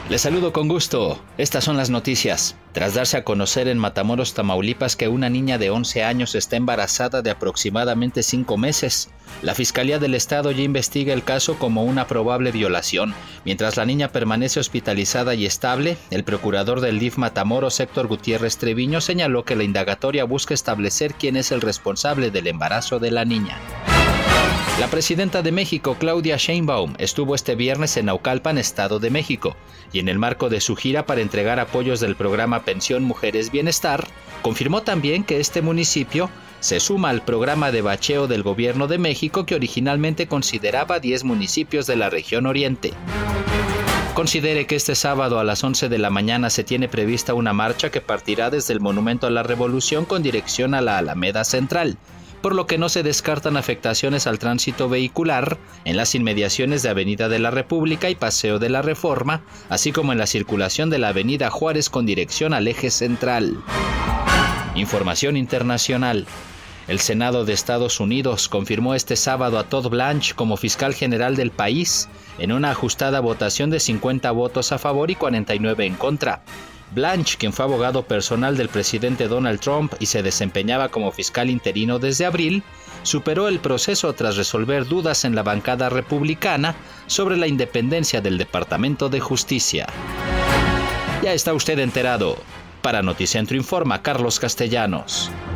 Les saludo con gusto. Estas son las noticias. Tras darse a conocer en Matamoros, Tamaulipas, que una niña de 11 años está embarazada de aproximadamente 5 meses, la Fiscalía del Estado ya investiga el caso como una probable violación. Mientras la niña permanece hospitalizada y estable, el procurador del DIF Matamoros, Héctor Gutiérrez Treviño, señaló que la indagatoria busca establecer quién es el responsable del embarazo de la niña. La presidenta de México, Claudia Sheinbaum, estuvo este viernes en Naucalpan, Estado de México, y en el marco de su gira para entregar apoyos del programa Pensión Mujeres Bienestar, confirmó también que este municipio se suma al programa de bacheo del Gobierno de México, que originalmente consideraba 10 municipios de la región oriente. Considere que este sábado a las 11 de la mañana se tiene prevista una marcha que partirá desde el Monumento a la Revolución con dirección a la Alameda Central, por lo que no se descartan afectaciones al tránsito vehicular en las inmediaciones de Avenida de la República y Paseo de la Reforma, así como en la circulación de la Avenida Juárez con dirección al eje central. Información internacional. El Senado de Estados Unidos confirmó este sábado a Todd Blanche como fiscal general del país en una ajustada votación de 50 votos a favor y 49 en contra. Blanche, quien fue abogado personal del presidente Donald Trump y se desempeñaba como fiscal interino desde abril, superó el proceso tras resolver dudas en la bancada republicana sobre la independencia del Departamento de Justicia. Ya está usted enterado. Para Noticentro informa Carlos Castellanos.